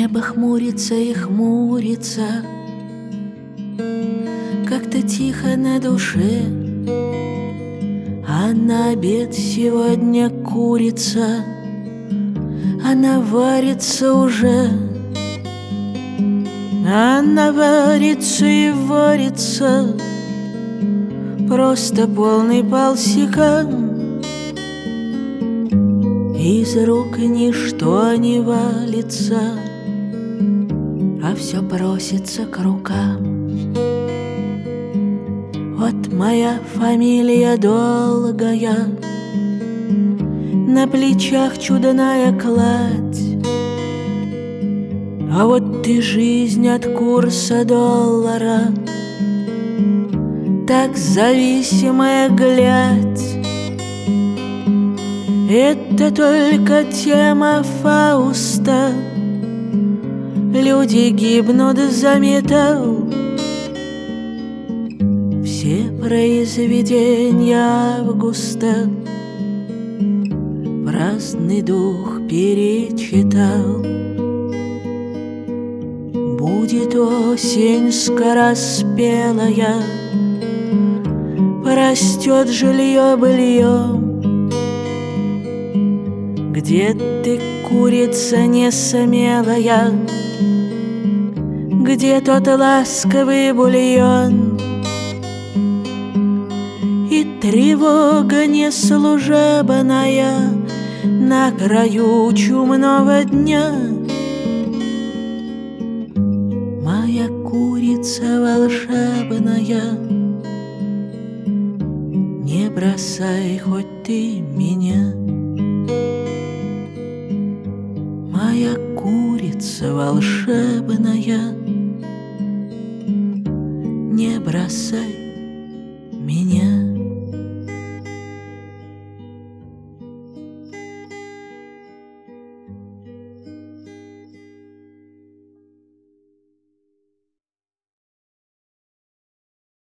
Небо хмурится и хмурится, как-то тихо на душе, а на обед сегодня курица, она варится уже. Она варится и варится, просто полный полсекан. Из рук ничто не валится, а все просится к рукам. Вот моя фамилия долгая, на плечах чудная кладь. А вот ты жизнь от курса доллара, так зависимая глядь. Это только тема Фауста, люди гибнут за металл. Все произведения Августа праздный дух перечитал. Будет осень скороспелая, порастет жилье быльем. Где ты, курица несмелая, где тот ласковый бульон? И тревога неслужебная на краю чумного дня. Моя курица волшебная, не бросай хоть ты меня. Моя курица волшебная, не бросай меня.